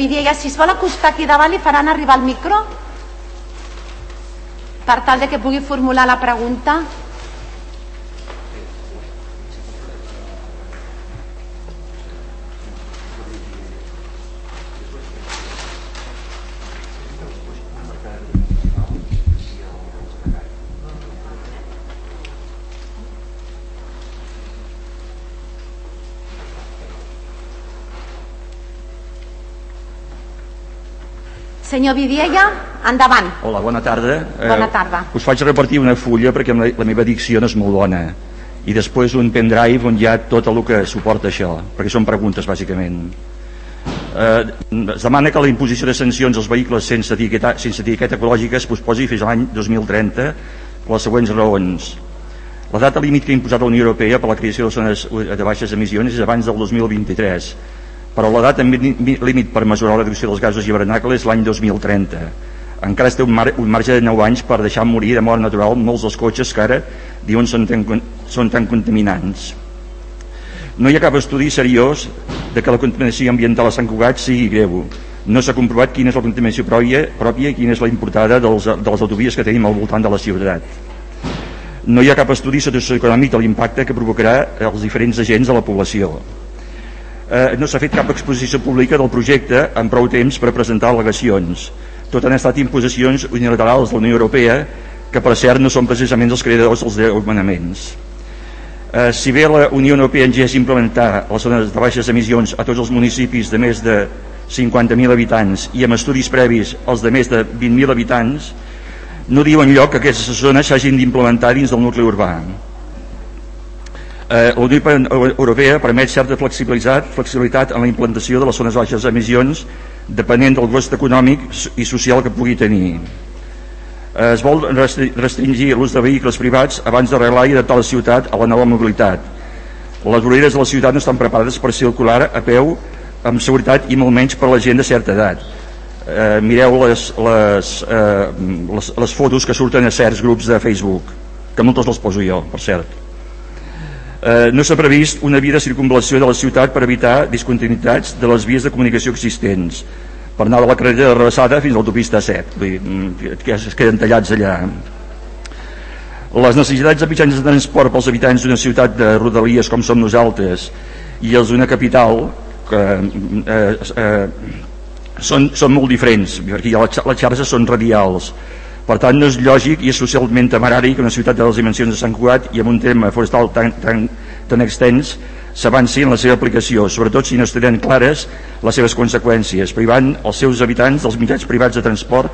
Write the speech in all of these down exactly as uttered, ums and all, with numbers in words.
Vidiella, si es vol acostar aquí davant li faran arribar el micro per tal de que pugui formular la pregunta. Senyor Vidiella, endavant. Hola, bona tarda. Bona tarda. Eh, us faig repartir una fulla perquè la, la meva dicció no és molt bona. I després un pendrive on hi ha tot el que suporta això, perquè són preguntes, bàsicament. Eh, es demana que la imposició de sancions als vehicles sense etiqueta, sense etiqueta ecològica es posposi fins a l'any dos mil trenta per les següents raons. La data límit que ha imposat la Unió Europea per la creació de zones de baixes emissions és abans del dos mil vint-i-tres, però la data límit per mesurar la reducció dels gasos hivernacle és l'any dos mil trenta. Encara es té un, mar, un marge de nou anys per deixar morir de mort natural molts dels cotxes que ara diuen són tan, són tan contaminants. No hi ha cap estudi seriós de que la contaminació ambiental a Sant Cugat sigui greu. No s'ha comprovat quina és la contaminació pròpia, pròpia i quina és la importada dels, de les autovies que tenim al voltant de la ciutat. No hi ha cap estudi socioeconòmic de l'impacte que provocarà els diferents agents de la població. Eh, no s'ha fet cap exposició pública del projecte en prou temps per presentar al·legacions. Tot han estat imposicions unilaterals de la Unió Europea, que per cert no són precisament els creadors dels desmanaments. Eh, si bé la Unió Europea engés implementar les zones de baixes emissions a tots els municipis de més de cinquanta mil habitants i amb estudis previs als de més de vint mil habitants, no diu enlloc que aquestes zones s'hagin d'implementar dins del nucli urbà. Eh, la Unió Europea permet certa flexibilitat, flexibilitat en la implantació de les zones baixes emissions depenent del cost econòmic i social que pugui tenir. Eh, es vol restringir l'ús de vehicles privats abans d'arreglar i adaptar la ciutat a la nova mobilitat. Les voreres de la ciutat no estan preparades per circular a peu amb seguretat i molt menys per a la gent de certa edat. Eh, mireu les, les, eh, les, les fotos que surten a certs grups de Facebook, que moltes les poso jo, per cert. Eh, no s'ha previst una via de circunvalació de la ciutat per evitar discontinuïtats de les vies de comunicació existents, per anar de la carretera de Rebassada fins a l'autopista set, que es queden tallats allà. Les necessitats de mitjans de transport pels habitants d'una ciutat de rodalies com som nosaltres i els d'una capital que, eh, eh, són, són molt diferents, perquè les xarxes són radials. Per tant, no és lògic i és socialment temerari que una ciutat de les dimensions de Sant Cugat i amb un tema forestal tan, tan, tan extens s'avanci en la seva aplicació, sobretot si no es tenen clares les seves conseqüències, privant els seus habitants dels mitjans privats de transport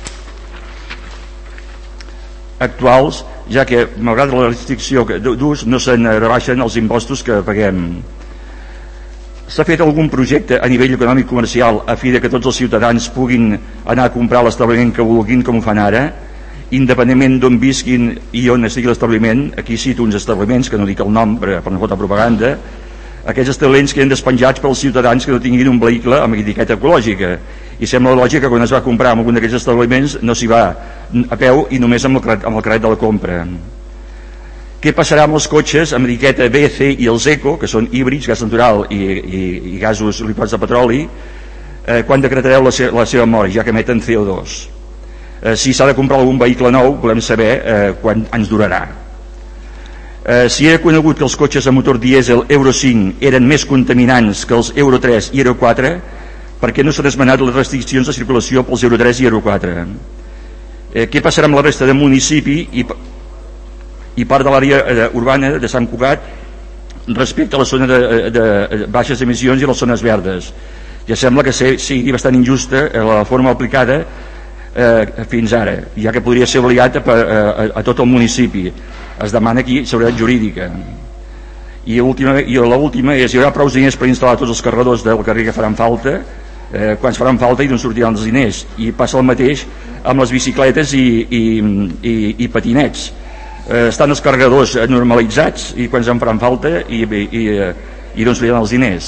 actuals, ja que, malgrat la restricció d'ús, no se'n rebaixen els impostos que paguem. S'ha fet algun projecte a nivell econòmic comercial a fi de que tots els ciutadans puguin anar a comprar l'establiment que vulguin, com ho fan ara, independentment d'on visquin i on estigui l'establiment? Aquí cito uns establiments, que no dic el nom per, per no fotre propaganda. Aquests establiments queden despenjats pels ciutadans que no tinguin un vehicle amb etiqueta ecològica, i sembla lògic que quan es va comprar en algun d'aquests establiments no s'hi va a peu i només amb el, amb el carnet de la compra. Què passarà amb els cotxes amb etiqueta B, C i els Eco, que són híbrids, gas natural i, i, i gasos liquats de petroli, eh, quan decretareu la, se la seva mort, ja que emeten C O dos? Eh, si s'ha de comprar algun vehicle nou, volem saber eh, quan ens durarà. Eh, si era conegut que els cotxes amb motor dièsel Euro cinc eren més contaminants que els Euro tres i Euro quatre, per què no s'han esmenat les restriccions de circulació pels Euro tres i Euro quatre? Eh, què passarà amb la resta de municipi i i part de l'àrea eh, urbana de Sant Cugat respecte a la zona de, de, de baixes emissions i les zones verdes? Ja sembla que sigui bastant injusta eh, la forma aplicada eh, fins ara, ja que podria ser obligat a, a, a tot el municipi. Es demana aquí seguretat jurídica. I l'última és: hi haurà prou diners per instal·lar tots els carregadors del carrer que faran falta? Eh, quan faran falta i d'on sortiran els diners? I passa el mateix amb les bicicletes i, i, i, i patinets. Eh, estan els carregadors normalitzats i quan en faran falta i, i, i, i d'on sortiran els diners?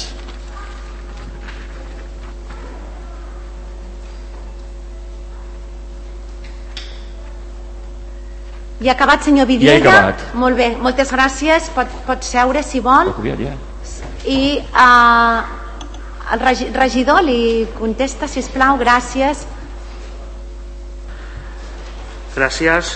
I ha acabat, senyor Vidiella? Ja he acabat. Molt bé, moltes gràcies. Pot, pot seure si vol. Ja. I uh, El regidor li contesta, sisplau, gràcies. Gràcies,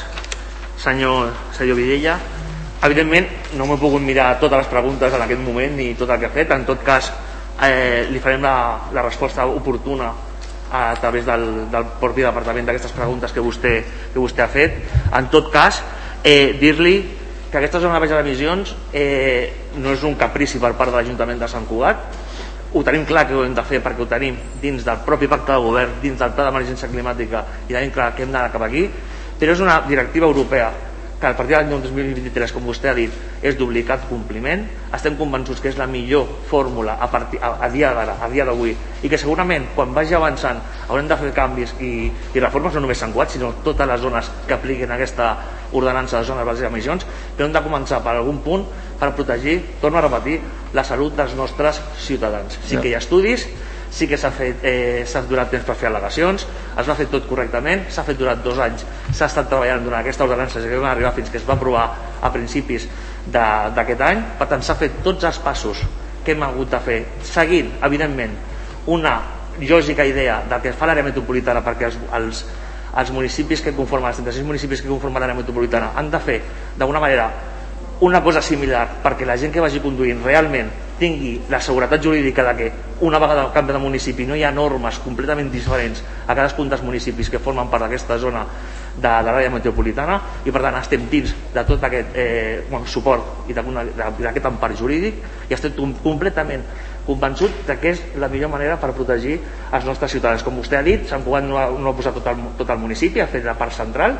senyor, senyor Vidella. Evidentment, no m'he pogut mirar totes les preguntes en aquest moment ni tot el que ha fet. En tot cas, eh, li farem la, la resposta oportuna a través del, del propi departament d'aquestes preguntes que vostè, que vostè ha fet. En tot cas, eh, dir-li que aquesta zona de baixes emissions eh, no és un caprici per part de l'Ajuntament de Sant Cugat. Ho tenim clar que ho hem de fer perquè ho tenim dins del propi pacte de govern, dins del pla d'emergència climàtica, i tenim clar que hem d'anar cap aquí, però és una directiva europea que a partir de l'any dos mil vint-i-tres, com vostè ha dit, és d'obligat compliment. Estem convençuts que és la millor fórmula a, partir, a, a dia d'ara, a dia d'avui, i que segurament quan vagi avançant haurem de fer canvis i, i reformes, no només Sant Cugat, sinó totes les zones que apliquin aquesta ordenança de zones baixes d'emissions, però hem de començar per algun punt per protegir, torno a repetir, la salut dels nostres ciutadans. Sí que hi ha estudis, sí que s'ha fet, eh, s'ha durat temps per fer al·legacions, es va fer tot correctament, s'ha fet durant dos anys, s'ha estat treballant durant aquesta ordenança que vam arribar fins que es va aprovar a principis d'aquest any. Per tant, s'ha fet tots els passos que hem hagut de fer, seguint, evidentment, una lògica idea del que fa l'àrea metropolitana, perquè els, els, els municipis que conformen, els trenta-sis municipis que conformen l'àrea metropolitana han de fer d'alguna manera una cosa similar perquè la gent que vagi conduint realment tingui la seguretat jurídica de que una vegada al canvi de municipi no hi ha normes completament diferents a cadascun dels municipis que formen part d'aquesta zona de, de l'àrea metropolitana, i per tant estem dins de tot aquest eh, bueno, suport i d'aquest empar jurídic, i estem completament convençut que és la millor manera per protegir els nostres ciutadans. Com vostè ha dit, Sant Cugat no ha, no ha posat tot el, tot el municipi, ha fet la part central,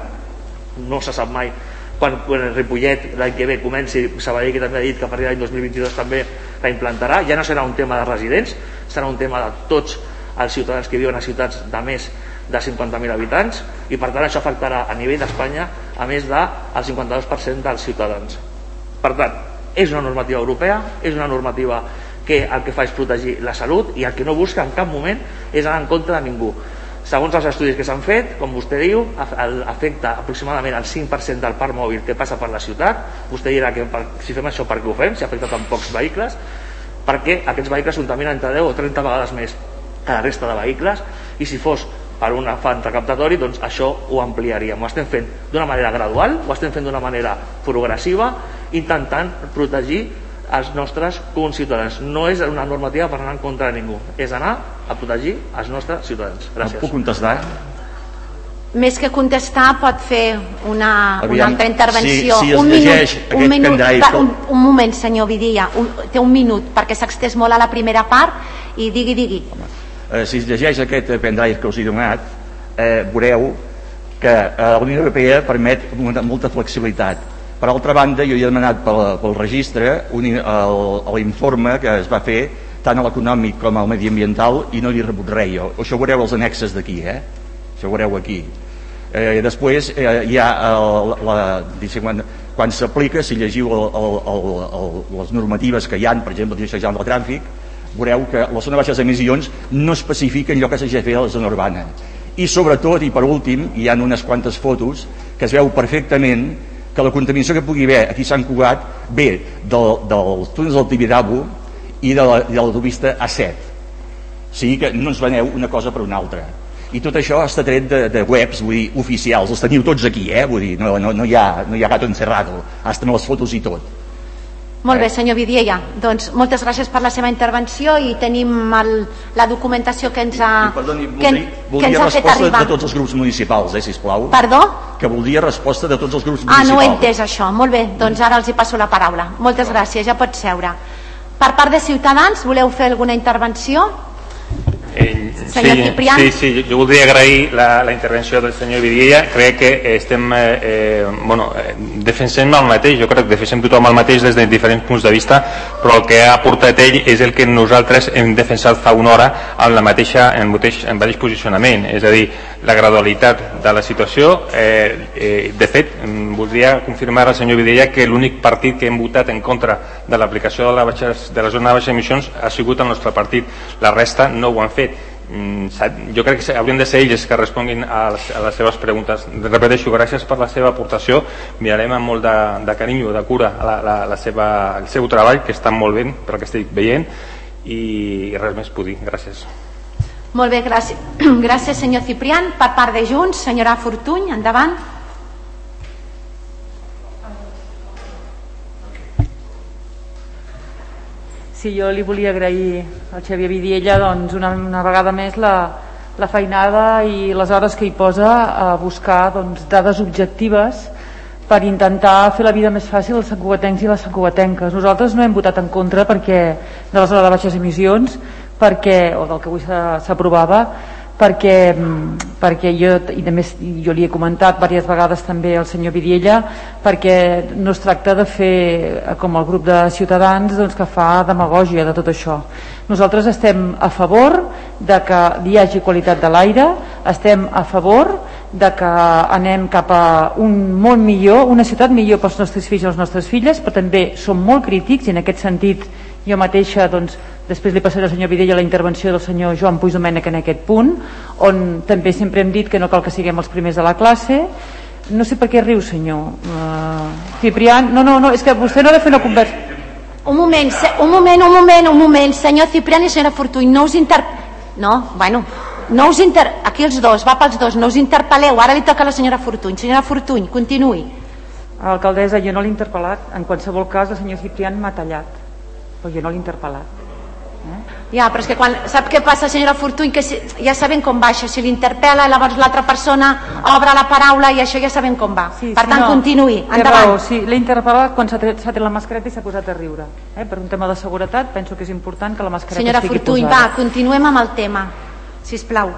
no se sap mai quan, quan el Ripollet l'any que ve comenci, Sabadell, que també ha dit que a partir de l'any dos mil vint-i-dos també la implantarà. Ja no serà un tema de residents, serà un tema de tots els ciutadans que viuen a ciutats de més de cinquanta mil habitants, i per tant això afectarà a nivell d'Espanya a més del cinquanta dos per cent dels ciutadans. Per tant, és una normativa europea, és una normativa que el que fa és protegir la salut, i el que no busca en cap moment és anar en contra de ningú. Segons els estudis que s'han fet, com vostè diu, afecta aproximadament el cinc per cent del parc mòbil que passa per la ciutat. Vostè dirà que per, si fem això, per què ho fem? Si afecta tan pocs vehicles, perquè aquests vehicles contaminen entre deu o trenta vegades més que la resta de vehicles, i si fos per un afany recaptatori, doncs això ho ampliaríem. Ho estem fent d'una manera gradual, ho estem fent d'una manera progressiva, intentant protegir els nostres conciutadans. No és una normativa per anar en contra de ningú, és anar a protegir els nostres ciutadans. Gràcies. Puc contestar? Més que contestar, pot fer una, una altra intervenció. Si, si un minut, un, minut va, un, un moment, senyor Vidilla, un, té un minut, perquè s'ha extès molt a la primera part, i digui, digui. Eh, si es llegeix aquest pendrive que us he donat, eh, veureu que eh, la Unió Europea permet una, molta flexibilitat. Per altra banda, jo he demanat pel, pel registre l'informe que es va fer tant a l'econòmic com al mediambiental, i no li he rebut res jo. Això ho veureu als annexes d'aquí, eh? Això ho veureu aquí. Eh, després eh, hi ha el, la, quan, quan s'aplica, si llegiu el, el, el, el, les normatives que hi ha, per exemple, el del tràfic, veureu que la zona de baixes emissions no especifica allò que s'hagi de fer a la zona urbana. I sobretot, i per últim, hi ha unes quantes fotos que es veu perfectament que la contaminació que pugui haver aquí a Sant Cugat ve del, dels túnels del Tibidabo i de l'autopista A set. O sigui que no ens veneu una cosa per una altra. I tot això està tret de, de webs, vull dir, oficials. Els teniu tots aquí, eh? Vull dir, no, no, no, hi ha, no hi ha gato encerrado, hasta amb les fotos i tot. Molt bé, senyor Vidilla, doncs moltes gràcies per la seva intervenció, i tenim el, la documentació que ens ha, I, perdoni, que, voldria, que ens ha fet arribar. De tots els grups municipals, eh, sisplau. Perdó? Que voldria resposta de tots els grups ah, municipals. Ah, no ho he entès això, molt bé, doncs ara els hi passo la paraula. Moltes gràcies, ja pot seure. Per part de Ciutadans, voleu fer alguna intervenció? Eh, senyor sí, Ciprián. Sí, sí, jo voldria agrair la, la intervenció del senyor Vidilla. Crec que estem eh, eh, bueno, eh, defensem el mateix, jo crec que defensem tothom el mateix des de diferents punts de vista, però el que ha aportat ell és el que nosaltres hem defensat fa una hora en la mateixa, en el mateix, en el mateix posicionament, és a dir, la gradualitat de la situació. Eh, eh, de fet, voldria confirmar al senyor Vidilla que l'únic partit que hem votat en contra de l'aplicació de, la de la zona de baixes emissions ha sigut el nostre partit, la resta no ho han fet. Jo crec que haurien de ser ells que responguin a les, a les seves preguntes. Repeteixo, gràcies per la seva aportació, mirarem amb molt de, de carinyo, de cura la, la, la seva, el seu treball, que està molt bé per el que estic veient, i res més puc dir. Gràcies. Molt bé, gràcies, gràcies senyor Ciprián. Per part de Junts, senyora Fortuny, endavant. Sí, jo li volia agrair al Xavier Vidiella doncs, una, una vegada més la, la feinada i les hores que hi posa a buscar doncs, dades objectives per intentar fer la vida més fàcil als santcugatencs i les santcugatenques. Nosaltres no hem votat en contra perquè de la zona de baixes emissions perquè, o del que avui s'aprovava, perquè, perquè jo, i a més jo li he comentat diverses vegades també al senyor Vidiella, perquè no es tracta de fer com el grup de Ciutadans doncs, que fa demagògia de tot això. Nosaltres estem a favor de que hi hagi qualitat de l'aire, estem a favor de que anem cap a un món millor, una ciutat millor pels nostres fills i les nostres filles, però també som molt crítics i en aquest sentit jo mateixa doncs, després li passaré al senyor Vidiella la intervenció del senyor Joan Puigdomènech en aquest punt, on també sempre hem dit que no cal que siguem els primers de la classe. No sé per què riu, senyor uh, Ciprián. No, no, no, és que vostè no ha de fer una conversa. Un moment, un moment, un moment, un moment, senyor Ciprián i senyora Fortuny, no us inter... No, bueno, no us inter... Aquí els dos, va pels dos, no us interpel·leu, ara li toca a la senyora Fortuny. Senyora Fortuny, continuï. Alcaldessa, jo no l'he interpel·lat, en qualsevol cas el senyor Ciprián m'ha tallat, però jo no l'he interpel·lat. Eh? Ja, però és que quan, sap què passa, senyora Fortuny, que si, ja sabem com va això, si l'interpel·la llavors l'altra persona obre la paraula i això ja sabem com va. Sí, per sí, tant, no, continuï, endavant. Raó, sí, l'he interpel·lat quan s'ha tret, tret la mascareta i s'ha posat a riure. Eh? Per un tema de seguretat penso que és important que la mascareta senyora estigui Fortuny, posada. Va, continuem amb el tema, sisplau.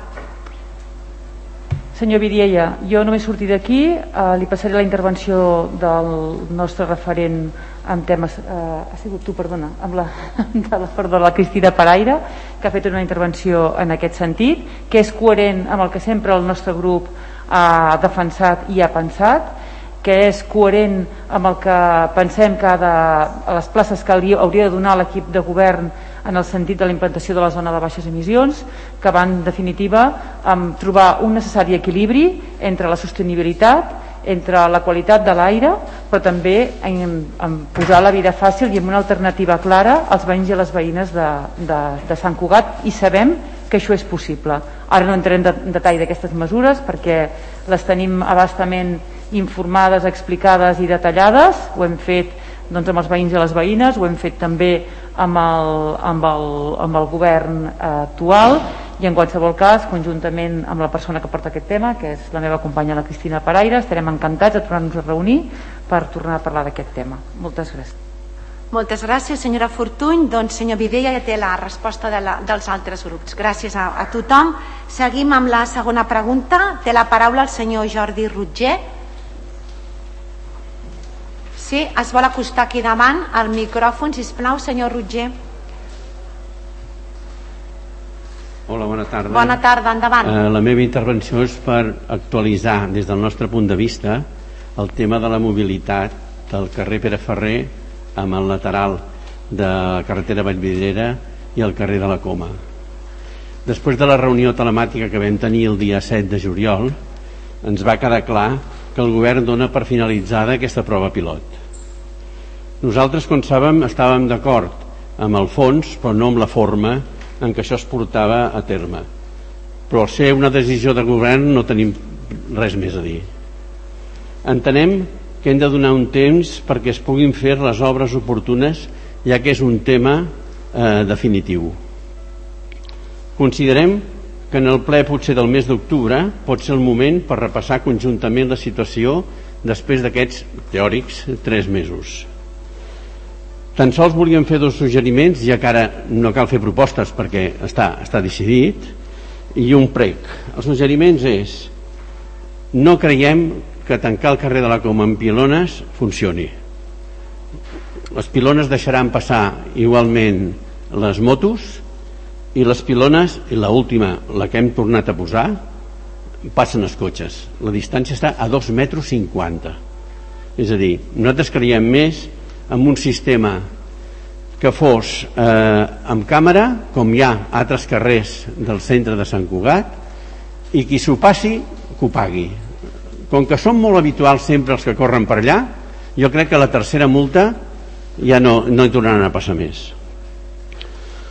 Senyor Vidiella, jo només sortir d'aquí, eh, li passaré la intervenció del nostre referent en temes, eh, ha sigut tu, perdona, amb la, de la, perdó, la Cristina Paraire, que ha fet una intervenció en aquest sentit, que és coherent amb el que sempre el nostre grup ha defensat i ha pensat, que és coherent amb el que pensem que ha de, a les places que hauria, hauria de donar l'equip de govern en el sentit de la implantació de la zona de baixes emissions, que va en definitiva amb trobar un necessari equilibri entre la sostenibilitat, entre la qualitat de l'aire, però també en, en posar la vida fàcil i en una alternativa clara als veïns i a les veïnes de, de, de Sant Cugat, i sabem que això és possible. Ara no entrarem en detall d'aquestes mesures perquè les tenim abastament informades, explicades i detallades. Ho hem fet doncs, amb els veïns i les veïnes, ho hem fet també amb el, amb el, amb el govern eh, actual, i en qualsevol cas, conjuntament amb la persona que porta aquest tema, que és la meva companya la Cristina Paraire, estarem encantats de tornar-nos a reunir per tornar a parlar d'aquest tema. Moltes gràcies. Moltes gràcies, senyora Fortuny. Doncs, senyor Vidiella, ja té la resposta de la, dels altres grups. Gràcies a, a tothom. Seguim amb la segona pregunta. Té la paraula el senyor Jordi Rotger. Sí, es vol acostar aquí davant al micròfon, sisplau, senyor Rotger. Hola, bona tarda. Bona tarda, endavant. Eh, la meva intervenció és per actualitzar des del nostre punt de vista el tema de la mobilitat del carrer Pere Ferrer amb el lateral de la carretera Vallvidrera i el carrer de la Coma. Després de la reunió telemàtica que vam tenir el dia set de juliol, ens va quedar clar que el govern dona per finalitzada aquesta prova pilot. Nosaltres, com sabem, estàvem d'acord amb el fons, però no amb la forma en què això es portava a terme. Però al ser una decisió de govern no tenim res més a dir. Entenem que hem de donar un temps perquè es puguin fer les obres oportunes, ja que és un tema eh, definitiu. Considerem que en el ple potser del mes d'octubre pot ser el moment per repassar conjuntament la situació després d'aquests teòrics tres mesos. Tan sols volíem fer dos suggeriments, ja que ara no cal fer propostes perquè està, està decidit, i un prec. Els suggeriments és: no creiem que tancar el carrer de la Coma amb pilones funcioni. Les pilones deixaran passar igualment les motos, i les pilones, i l'última, la que hem tornat a posar, passen els cotxes. La distància està a dos metres cinquanta. És a dir, nosaltres creiem més amb un sistema que fos eh, amb càmera, com hi ha altres carrers del centre de Sant Cugat, i qui s'ho passi, que ho pagui. Com que són molt habituals sempre els que corren per allà, jo crec que la tercera multa ja no, no hi tornaran a passar més.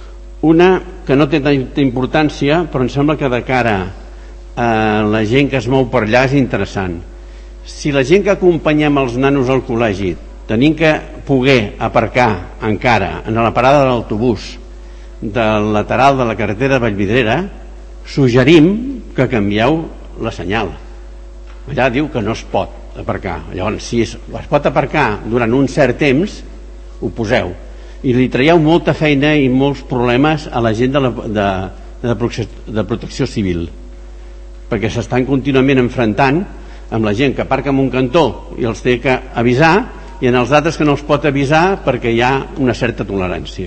Una que no té tanta importància, però em sembla que de cara a la gent que es mou per allà és interessant. Si la gent que acompanyem els nanos al col·legi tenim que poder aparcar encara en la parada de l'autobús del lateral de la carretera de Vallvidrera, suggerim que canvieu la senyal. Allà diu que no es pot aparcar. Llavors, si es, es pot aparcar durant un cert temps, ho poseu. I li traieu molta feina i molts problemes a la gent de, la, de, de, protecció, de protecció civil, perquè s'estan contínuament enfrontant amb la gent que aparca en un cantó i els té que avisar, i en els altres que no els pot avisar perquè hi ha una certa tolerància.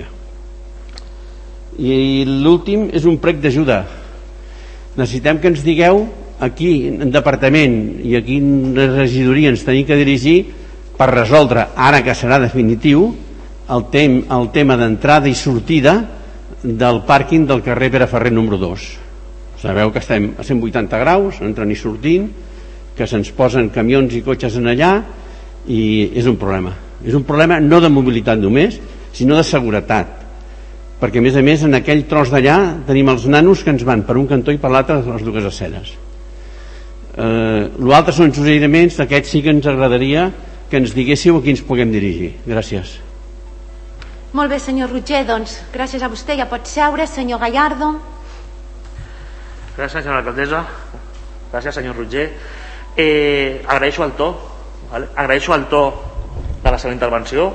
I l'últim és un prec d'ajuda. Necessitem que ens digueu aquí en departament i aquí en regidoria ens tenim que dirigir per resoldre, ara que serà definitiu, el, tem, el tema d'entrada i sortida del pàrquing del carrer Pere Ferrer número dos. Sabeu que estem a cent vuitanta graus, entrant i sortint, que se'ns posen camions i cotxes en allà, i és un problema. És un problema no de mobilitat només, sinó de seguretat, perquè a més a més en aquell tros d'allà tenim els nanos que ens van per un cantó i per l'altre les dues aceres. Eh, l'altre són suggeriments, aquests sí que ens agradaria que ens diguéssiu a qui ens puguem dirigir. Gràcies. Molt bé, senyor Roger, doncs gràcies a vostè, ja pot seure. Senyor Gallardo. Gràcies, senyora alcaldessa. Gràcies, senyor Roger. Eh, agraeixo el to, vale? agraeixo el to de la seva intervenció.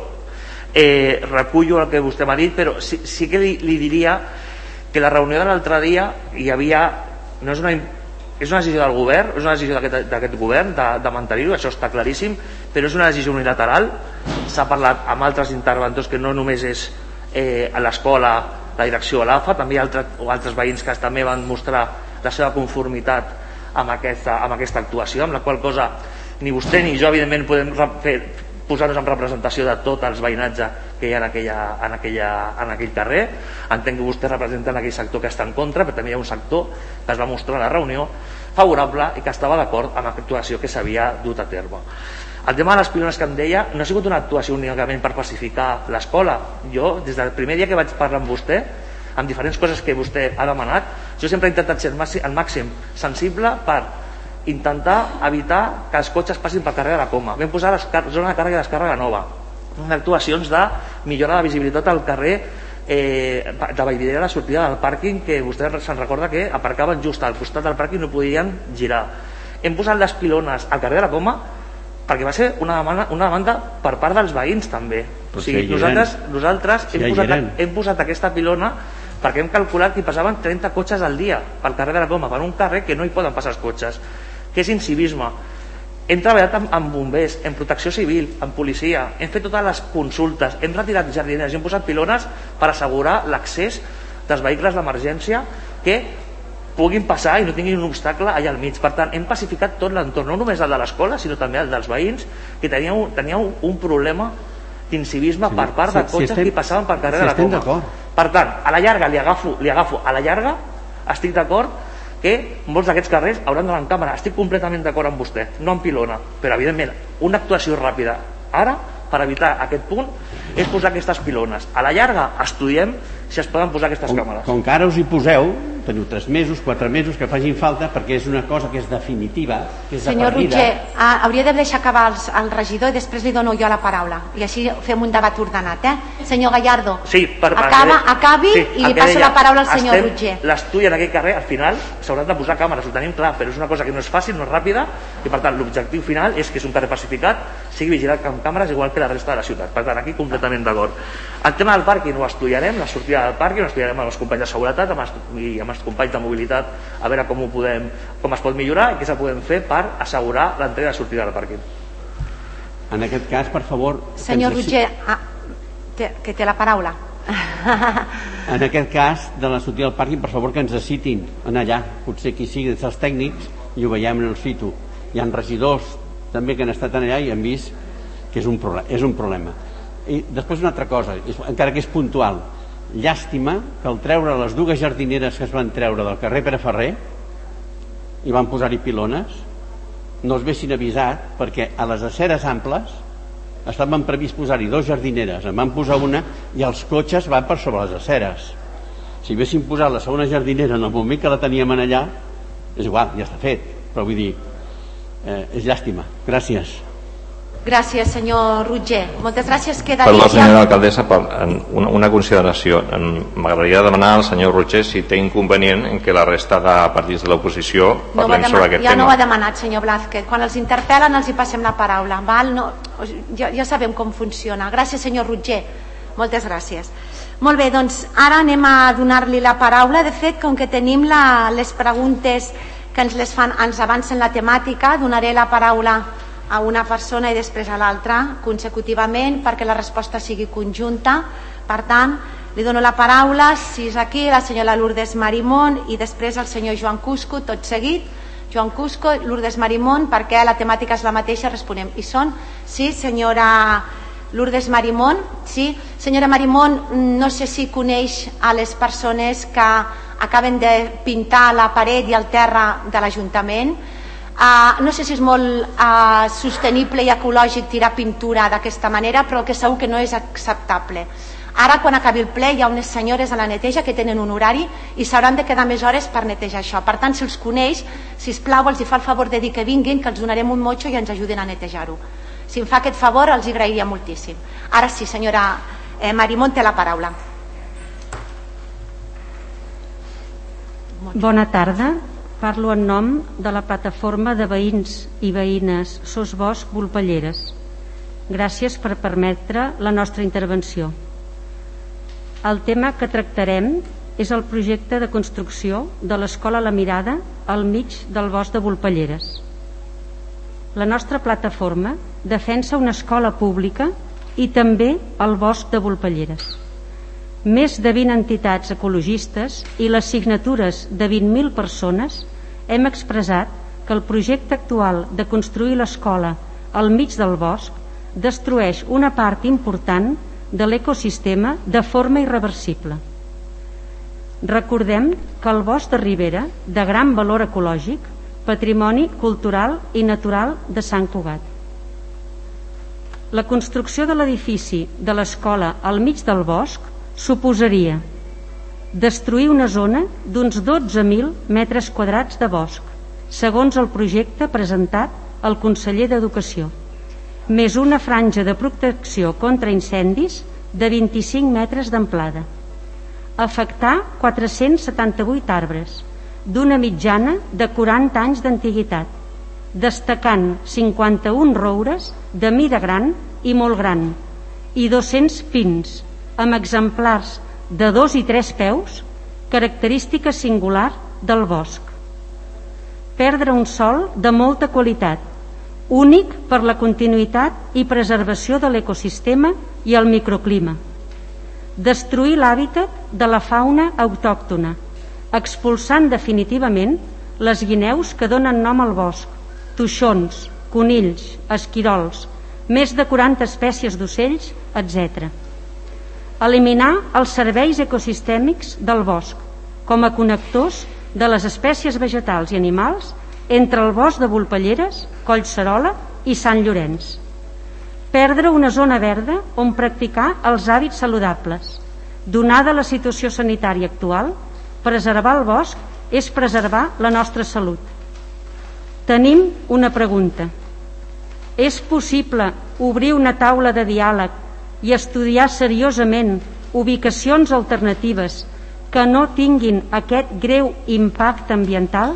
Eh, recullo el que vostè m'ha dit, però sí, sí que li, li diria que la reunió de l'altre dia hi havia, no és una, és una decisió del govern, és una decisió d'aquest govern de, de mantenir-ho, això està claríssim, però és una decisió unilateral. S'ha parlat amb altres interventors que no només és eh, a l'escola, la direcció a l'A F A, també hi ha altres, o altres veïns que també van mostrar la seva conformitat amb aquesta, amb aquesta actuació, amb la qual cosa ni vostè ni jo evidentment podem fer, posar-nos en representació de tot els veïnatge que hi ha en, aquella, en, aquella, en aquell carrer. Entenc que vostè representa aquell sector que està en contra, però també hi ha un sector que es va mostrar a la reunió favorable i que estava d'acord amb l'actuació que s'havia dut a terme. El tema de les pilones que em deia no ha sigut una actuació únicament per pacificar l'escola. Jo, des del primer dia que vaig parlar amb vostè, amb diferents coses que vostè ha demanat, jo sempre he intentat ser al màxim sensible per intentar evitar que els cotxes passin pel carrer de la Coma. Vam posar la zona de càrrega i descàrrega nova, actuacions de millorar la visibilitat al carrer eh, de Vallvidrera, a la sortida del pàrquing, que vostè se'n recorda que aparcaven just al costat del pàrquing i no podien girar. Hem posat les pilones al carrer de la Coma perquè va ser una demanda, una demanda per part dels veïns també. O sigui, nosaltres, nosaltres hem, posat, hem posat aquesta pilona perquè hem calculat que hi passaven trenta cotxes al dia pel carrer de la Coma, per un carrer que no hi poden passar els cotxes, que és incivisme. Hem treballat amb, amb bombers, en protecció civil, amb policia, hem fet totes les consultes, hem retirat jardiners, hem posat pilones per assegurar l'accés dels vehicles d'emergència que puguin passar i no tinguin un obstacle allà al mig. Per tant, hem pacificat tot l'entorn, no només el de l'escola, sinó també el dels veïns, que teníeu, teníeu un problema d'incivisme sí, per part de cotxes si estem, que passaven pel carrer si de la Coma. Per tant, a la llarga li agafo, li agafo a la llarga, estic d'acord que molts d'aquests carrers hauran d'anar en càmera. Estic completament d'acord amb vostè, no en pilona, però evidentment una actuació ràpida ara per evitar aquest punt és posar aquestes pilones. A la llarga estudiem si es poden posar aquestes com, càmeres. Com que ara us hi poseu, teniu tres mesos, quatre mesos que facin falta, perquè és una cosa que és definitiva, que és Senyor de Roger, ah, hauria de deixar acabar els, el regidor i després li dono jo la paraula i així fem un debat ordenat, eh? Senyor Gallardo, sí, per, acaba, per, acabi sí, i li passo deia, la paraula al senyor Roger. L'estudi en aquell carrer, al final s'hauran de posar càmeres, ho tenim clar, però és una cosa que no és fàcil, no és ràpida, i per tant l'objectiu final és que és un carrer pacificat, sigui vigilat amb càmeres igual que la resta de la ciutat. Per tant, aquí completament d'acord. El tema del pàrquing ho estudiarem, la sortida del pàrquing ho estudiarem amb els companys de seguretat amb els, i amb els companys de mobilitat, a veure com ho podem, com es pot millorar i què se podem fer per assegurar l'entrada i la sortida del pàrquing. En aquest cas, per favor... Senyor Roger, ah, té, que té la paraula. En aquest cas de la sortida del pàrquing, per favor que ens citin en allà, potser qui sigui dels tècnics i ho veiem en el situ. Hi ha regidors també que han estat allà i han vist que és un, problema, és un problema. I després una altra cosa, encara que és puntual, llàstima que al treure les dues jardineres que es van treure del carrer Pere Ferrer i van posar-hi pilones no es vessin avisat, perquè a les aceres amples estaven previst posar-hi dos jardineres, en van posar una i els cotxes van per sobre les aceres si haguéssim posat la segona jardinera en el moment que la teníem allà, és igual, ja està fet, però vull dir, eh, és llàstima. Gràcies. Gràcies, senyor Roger. Moltes gràcies. Quedaria Perdó, senyora ja... alcaldessa, per una, una consideració. M'agradaria demanar al senyor Roger si té inconvenient en que la resta de partits de l'oposició parlem no sobre aquest ja tema. Ja no ho ha demanat, senyor Blázquez. Quan els interpel·len els hi passem la paraula. Val? No, ja, ja sabem com funciona. Gràcies, senyor Roger. Moltes gràcies. Molt bé, doncs ara anem a donar-li la paraula. De fet, com que tenim la, les preguntes que ens les fan, ens avancen la temàtica, donaré la paraula a una persona i després a l'altra consecutivament perquè la resposta sigui conjunta. Per tant, li dono la paraula, si és aquí, la senyora Lourdes Marimón i després el senyor Joan Cusco, tot seguit. Joan Cusco, Lourdes Marimón, perquè la temàtica és la mateixa, responem. I són? Sí, senyora Lourdes Marimón. Sí, senyora Marimón, no sé si coneix a les persones que acaben de pintar la paret i el terra de l'Ajuntament. Uh, no sé si és molt uh, sostenible i ecològic tirar pintura d'aquesta manera, però que segur que no és acceptable. Ara, quan acabi el ple, hi ha unes senyores a la neteja que tenen un horari i s'hauran de quedar més hores per netejar això. Per tant, si els coneix, sisplau, els hi fa el favor de dir que vinguin, que els donarem un motxo i ens ajuden a netejar-ho. Si em fa aquest favor, els hi agrairia moltíssim. Ara sí, senyora eh, Marimón, té la paraula. Bona tarda. Parlo en nom de la plataforma de veïns i veïnes Sos Bosc Volpelleres. Gràcies per permetre la nostra intervenció. El tema que tractarem és el projecte de construcció de l'Escola La Mirada al mig del Bosc de Volpelleres. La nostra plataforma defensa una escola pública i també el Bosc de Volpelleres. Més de vint entitats ecologistes i les signatures de vint mil persones hem expressat que el projecte actual de construir l'escola al mig del bosc destrueix una part important de l'ecosistema de forma irreversible. Recordem que el bosc de Ribera, de gran valor ecològic, patrimoni cultural i natural de Sant Cugat. La construcció de l'edifici de l'escola al mig del bosc suposaria destruir una zona d'uns dotze mil metres quadrats de bosc, segons el projecte presentat al conseller d'Educació, més una franja de protecció contra incendis de vint-i-cinc metres d'amplada, afectar quatre-cents setanta-vuit arbres, d'una mitjana de quaranta anys d'antiguitat, destacant cinquanta-un roures de mida gran i molt gran i dos-cents pins, amb exemplars de dos i tres peus, característica singular del bosc. Perdre un sòl de molta qualitat, únic per la continuïtat i preservació de l'ecosistema i el microclima. Destruir l'hàbitat de la fauna autòctona, expulsant definitivament les guineus que donen nom al bosc, toixons, conills, esquirols, més de quaranta espècies d'ocells, etcètera. Eliminar els serveis ecosistèmics del bosc com a connectors de les espècies vegetals i animals entre el bosc de Volpelleres, Collserola i Sant Llorenç. Perdre una zona verda on practicar els hàbits saludables. Donada la situació sanitària actual, preservar el bosc és preservar la nostra salut. Tenim una pregunta. És possible obrir una taula de diàleg i estudiar seriosament ubicacions alternatives que no tinguin aquest greu impacte ambiental?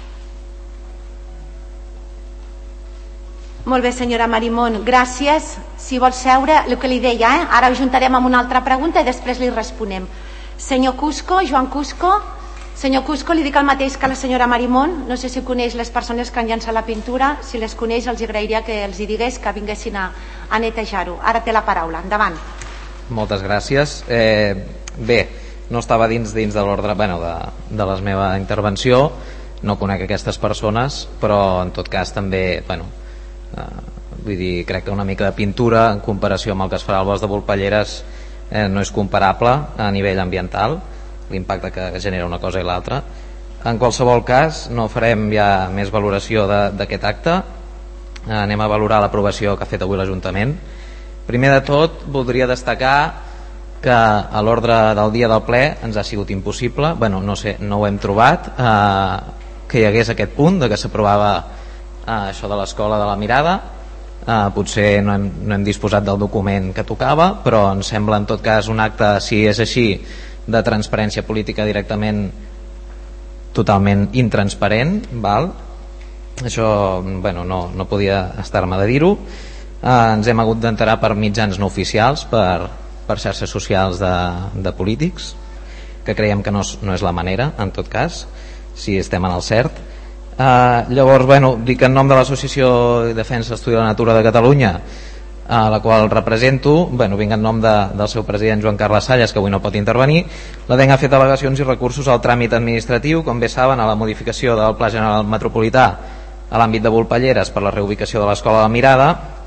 Molt bé, senyora Marimón, gràcies. Si vol seure, el que li deia, eh? Ara ho juntarem amb una altra pregunta i després li responem. Senyor Cusco, Joan Cusco, senyor Cusco, li dic el mateix que la senyora Marimón. No sé si coneix les persones que han llançat la pintura. Si les coneix, els agrairia que els hi digués que vinguessin a, a netejar-ho. Ara té la paraula. Endavant. Moltes gràcies. Eh, bé, no estava dins dins de l'ordre bueno, de, de la meva intervenció. No conec aquestes persones, però en tot cas també, bueno, eh, vull dir, crec que una mica de pintura en comparació amb el que es farà al bosc de Volpelleres eh, no és comparable a nivell ambiental, l'impacte que genera una cosa i l'altra. En qualsevol cas, no farem ja més valoració d'aquest acte. Anem a valorar l'aprovació que ha fet avui l'Ajuntament. Primer de tot, voldria destacar que a l'ordre del dia del ple ens ha sigut impossible, bueno, no sé, no ho hem trobat, eh, que hi hagués aquest punt de que s'aprovava eh, això de l'escola de la Mirada. Eh, potser no hem, no hem disposat del document que tocava, però ens sembla en tot cas un acte, si és així, de transparència política directament totalment intransparent, val? Això, bueno, no, no podia estar-me de dir-ho. Eh, ens hem hagut d'enterar per mitjans no oficials, per, per xarxes socials de, de polítics, que creiem que no és, no és la manera, en tot cas, si estem en el cert. Uh, llavors, bueno, dic en nom de l'Associació de Defensa Estudi de la Natura de Catalunya, a la qual represento, bueno, vinc en nom de, del seu president Joan Carles Salles, que avui no pot intervenir. La D E N ha fet al·legacions i recursos al tràmit administratiu, com bé saben, a la modificació del Pla General Metropolità a l'àmbit de Volpelleres per la reubicació de l'Escola de la Mirada.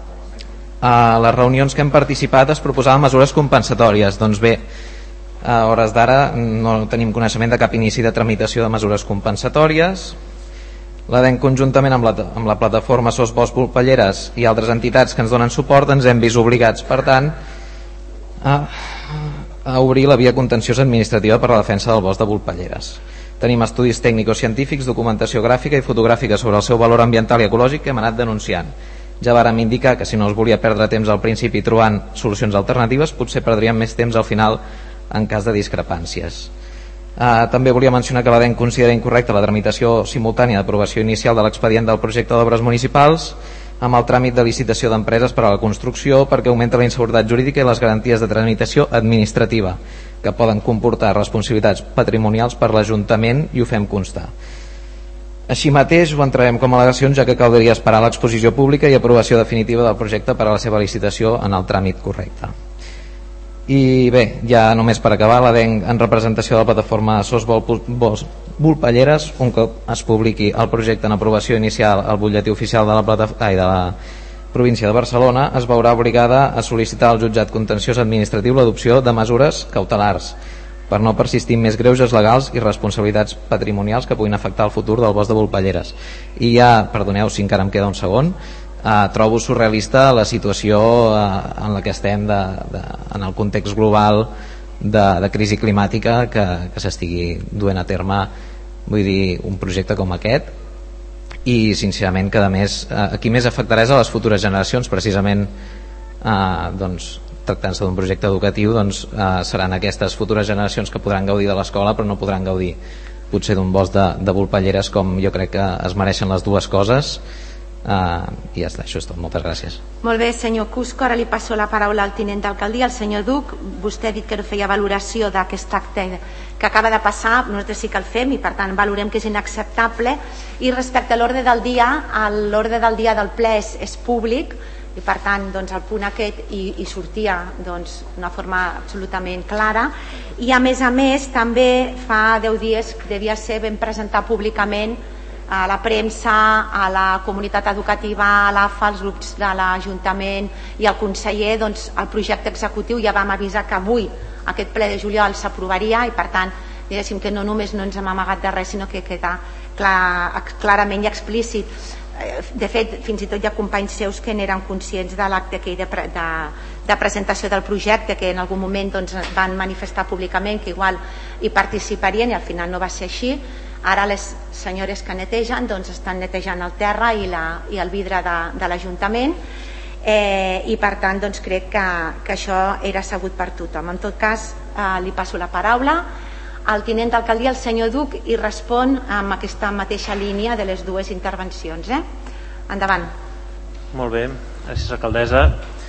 A les reunions que hem participat es proposaven mesures compensatòries. Doncs bé, a hores d'ara no tenim coneixement de cap inici de tramitació de mesures compensatòries. La D E N, conjuntament amb la, amb la plataforma Sos Bosc Volpelleres i altres entitats que ens donen suport, ens hem vist obligats, per tant, a, a obrir la via contenciosa administrativa per a la defensa del bosc de Volpelleres. Tenim estudis tècnico-científics, documentació gràfica i fotogràfica sobre el seu valor ambiental i ecològic que hem anat denunciant. Ja vàrem indicar que si no es volia perdre temps al principi trobant solucions alternatives, potser perdríem més temps al final en cas de discrepàncies. Uh, també volia mencionar que la D E N considera incorrecta la tramitació simultània d'aprovació inicial de l'expedient del projecte d'obres municipals amb el tràmit de licitació d'empreses per a la construcció, perquè augmenta la inseguretat jurídica i les garanties de tramitació administrativa que poden comportar responsabilitats patrimonials per l'Ajuntament, i ho fem constar. Així mateix ho entrarem com a al·legacions, ja que caldria esperar l'exposició pública i aprovació definitiva del projecte per a la seva licitació en el tràmit correcte. I bé, ja només per acabar, la D E N en representació de la plataforma Sos Bosc Volpelleres, un cop es publiqui el projecte en aprovació inicial al butlletí oficial de la, plata... Ai, de la província de Barcelona, es veurà obligada a sol·licitar al jutjat contenciós administratiu l'adopció de mesures cautelars per no persistir més greuges legals i responsabilitats patrimonials que puguin afectar el futur del bosc de Volpelleres. I ja, perdoneu si encara em queda un segon, Uh, trobo surrealista la situació uh, en la que estem de, de, en el context global de, de crisi climàtica que, que s'estigui duent a terme, vull dir, un projecte com aquest, i sincerament que a més uh, a qui més afectarà és a les futures generacions, precisament uh, doncs, tractant-se d'un projecte educatiu, doncs, uh, seran aquestes futures generacions que podran gaudir de l'escola però no podran gaudir potser d'un bosc de, de Volpelleres, com jo crec que es mereixen les dues coses. Uh, i ja està, això és tot, moltes gràcies. Molt bé, senyor Cusco, ara li passo la paraula al tinent d'alcaldia, el senyor Duc. Vostè ha dit que no feia valoració d'aquest acte que acaba de passar, nosaltres sí que el fem i per tant valorem que és inacceptable. I respecte a l'ordre del dia, l'ordre del dia del ple és, és públic i per tant doncs, el punt aquest hi, hi sortia doncs, d'una forma absolutament clara, i a més a més també fa deu dies devia ser ben presentar públicament a la premsa, a la comunitat educativa, a l'A F A, als grups de l'Ajuntament i al conseller, doncs el projecte executiu ja vam avisar que avui, aquest ple de juliol, s'aprovaria i per tant, diguéssim que no només no ens hem amagat de res, sinó que queda clar, clarament i explícit. De fet, fins i tot hi ha companys seus que n'eren conscients de l'acte que hi de, de, de presentació del projecte, que en algun moment doncs, van manifestar públicament que igual hi participarien i al final no va ser així. Ara les senyores que netegen doncs, estan netejant el terra i, la, i el vidre de, de l'Ajuntament, eh, i per tant doncs, crec que, que això era sabut per tothom. En tot cas, eh, li passo la paraula al tinent d'alcaldia, el senyor Duc, i respon amb aquesta mateixa línia de les dues intervencions. Eh? Endavant. Molt bé, gràcies alcaldessa.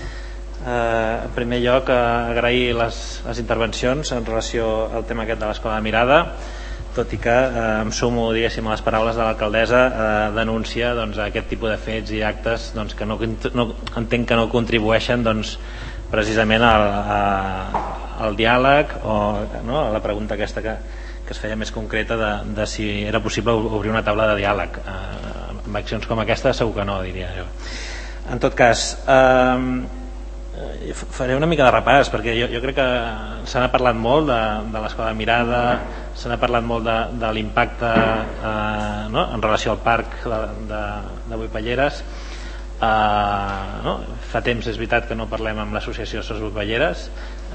Eh, en primer lloc, eh, agrair les, les intervencions en relació al tema aquest de l'Escola de Mirada, tot i que eh, em sumo, diguéssim, a les paraules de l'alcaldessa, eh, denuncia doncs, aquest tipus de fets i actes doncs, que no, no, entenc que no contribueixen doncs, precisament al, a, al diàleg o no, a la pregunta aquesta que, que es feia més concreta de, de si era possible obrir una taula de diàleg. Eh, amb accions com aquesta segur que no, diria jo. En tot cas, eh, faré una mica de repàs, perquè jo, jo crec que se n'ha parlat molt de, de l'Escola de Mirada, se n'ha parlat molt de, de l'impacte eh, no? en relació al parc de, de, de Volpelleres. Eh, no? Fa temps és veritat que no parlem amb l'associació Sos Volpelleres,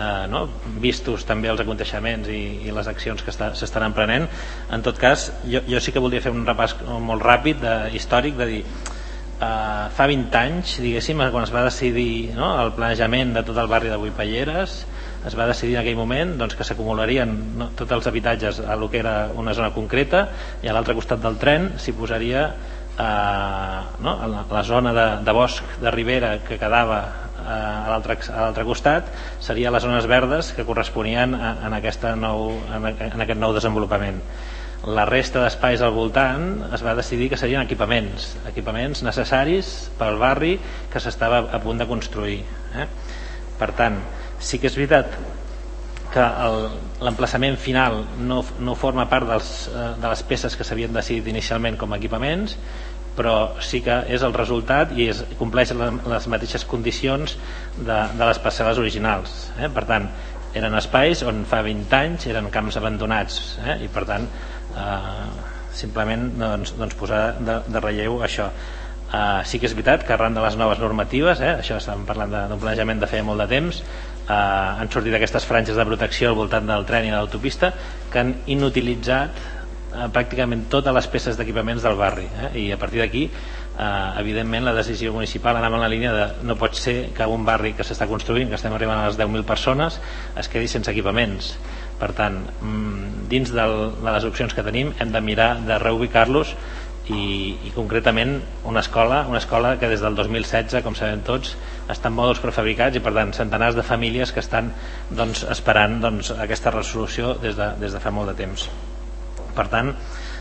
eh, no? vistos també els aconteixements i, i les accions que s'estan emprenent. En tot cas, jo, jo sí que voldria fer un repàs molt ràpid de, històric, de dir Uh, fa vint anys, diguéssim, quan es va decidir, no, el planejament de tot el barri de Vuipalleres, es va decidir en aquell moment, doncs, que s'acumularien, no, tots els habitatges a lo que era una zona concreta, i a l'altre costat del tren s'hi posaria uh, no, la, la zona de, de bosc de ribera que quedava uh, a l'altre costat seria les zones verdes que corresponien a, en, aquesta nou, en, en aquest nou desenvolupament. La resta d'espais al voltant es va decidir que serien equipaments, equipaments necessaris pel barri que s'estava a punt de construir. Eh? Per tant, sí que és veritat que l'emplaçament final no, no forma part dels, de les peces que s'havien decidit inicialment com a equipaments, però sí que és el resultat i es, compleix les mateixes condicions de, de les parcel·les originals. Eh? Per tant, eren espais on fa vint anys eren camps abandonats, eh? I per tant Uh, simplement doncs, doncs posar de, de relleu això. Uh, sí que és veritat que arran de les noves normatives, eh, això estàvem parlant d'un planejament de feia molt de temps, uh, han sortit aquestes franges de protecció al voltant del tren i de l'autopista que han inutilitzat uh, pràcticament totes les peces d'equipaments del barri, eh, i a partir d'aquí uh, evidentment la decisió municipal anava en la línia de no pot ser que un barri que s'està construint, que estem arribant a les deu mil persones, es quedi sense equipaments. Per tant, dins del, de les opcions que tenim hem de mirar de reubicar-los i, i concretament una escola, una escola que des del dos mil setze, com sabem tots, està en mòduls prefabricats i per tant centenars de famílies que estan doncs, esperant doncs, aquesta resolució des de, des de fa molt de temps. Per tant,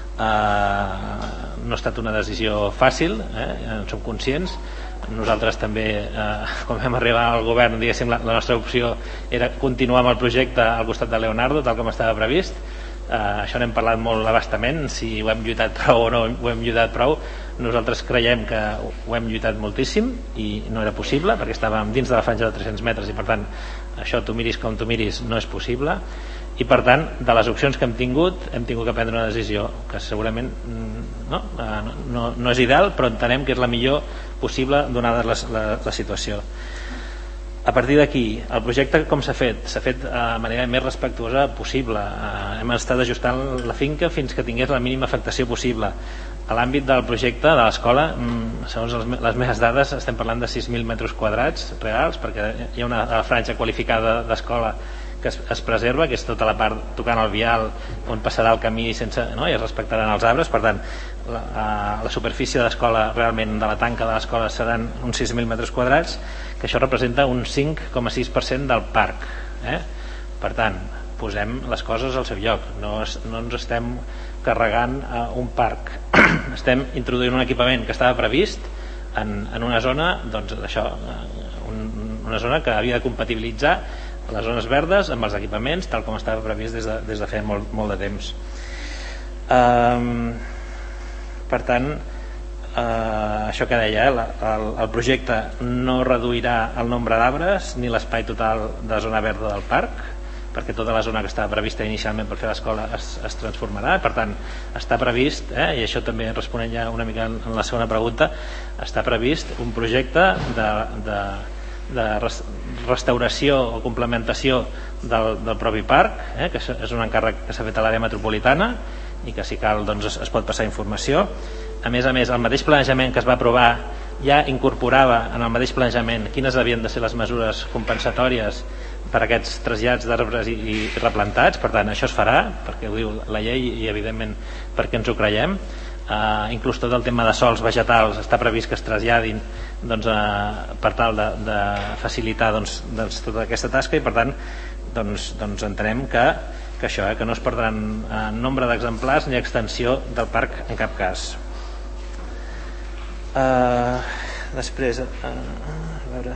eh, no ha estat una decisió fàcil, eh, en som conscients. Nosaltres també, eh, com vam arribar al govern, diguéssim, la, la nostra opció era continuar amb el projecte al costat de Leonardo, tal com estava previst. Eh, això n'hem parlat molt abastament, si ho hem lluitat prou o no ho hem lluitat prou. Nosaltres creiem que ho hem lluitat moltíssim i no era possible, perquè estàvem dins de la franja de tres-cents metres i per tant això, tu miris com tu miris, no és possible. I per tant, de les opcions que hem tingut hem tingut que prendre una decisió que segurament no, no, no és ideal, però entenem que és la millor possible donada la, la, la situació. A partir d'aquí, el projecte com s'ha fet? S'ha fet de la manera més respectuosa possible. Eh, hem estat ajustant la finca fins que tingués la mínima afectació possible. A l'àmbit del projecte de l'escola, segons les meves dades, estem parlant de sis mil metres quadrats reals, perquè hi ha una franja qualificada d'escola que es, es preserva, que és tota la part tocant el vial on passarà el camí sense, no? I es respectaran els arbres. Per tant, la, la superfície de l'escola, realment de la tanca de l'escola, seran uns sis mil metres quadrats, que això representa un cinc coma sis per cent del parc, eh? Per tant, posem les coses al seu lloc, no, es, no ens estem carregant a un parc, estem introduint un equipament que estava previst en, en una zona, doncs això, un, una zona que havia de compatibilitzar les zones verdes amb els equipaments tal com estava previst des de, des de feia molt, molt de temps. Um, per tant, uh, això que deia, eh, el, el projecte no reduirà el nombre d'arbres ni l'espai total de zona verda del parc, perquè tota la zona que estava prevista inicialment per fer l'escola es, es transformarà. Per tant, està previst, eh, i això també responent ja una mica en la segona pregunta, està previst un projecte de, de de restauració o complementació del, del propi parc, eh, que és un encàrrec que s'ha fet a l'àrea metropolitana i que si cal doncs, es, es pot passar informació. A més a més, el mateix planejament que es va aprovar ja incorporava en el mateix planejament quines havien de ser les mesures compensatòries per aquests trasllats d'arbres i, i replantats. Per tant, això es farà perquè ho diu la llei i evidentment perquè ens ho creiem. Uh, inclús tot el tema de sols vegetals està previst que es traslladin doncs, uh, per tal de, de facilitar doncs, doncs, tota aquesta tasca i per tant doncs, doncs entenem que, que això, eh, que no es perdran uh, nombre d'exemplars ni extensió del parc en cap cas. Uh, després uh, a veure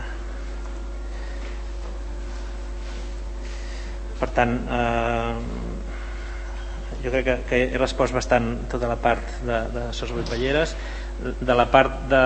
per tant uh, jo crec que, que he respost bastant tota la part de, de Sos Vuipalleres. De la part de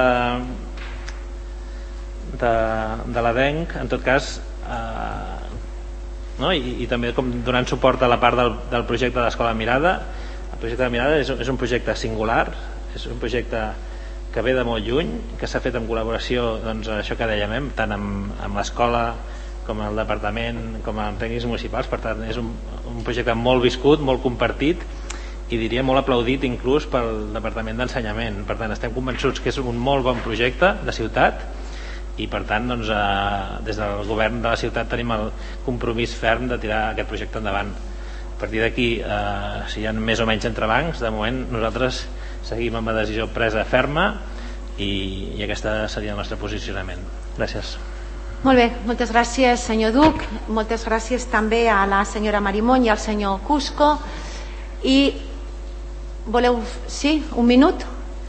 de, de l'Adenc, en tot cas eh, no? I, i també com donant suport a la part del, del projecte de l'Escola Mirada. El projecte de Mirada és, és un projecte singular, és un projecte que ve de molt lluny, que s'ha fet en col·laboració, doncs, això que dèiem, tant amb, amb l'escola com el departament, com els tècnics municipals. Per tant, és un, un projecte molt viscut, molt compartit i diria molt aplaudit inclús pel Departament d'Ensenyament. Per tant, estem convençuts que és un molt bon projecte de ciutat i per tant doncs, eh, des del govern de la ciutat tenim el compromís ferm de tirar aquest projecte endavant. A partir d'aquí, eh, si hi ha més o menys entrebancs, de moment nosaltres seguim amb la decisió presa ferma i, i aquest seria el nostre posicionament. Gràcies. Molt bé, moltes gràcies senyor Duc, moltes gràcies també a la senyora Marimón i al senyor Cusco. I voleu... Sí, un minut?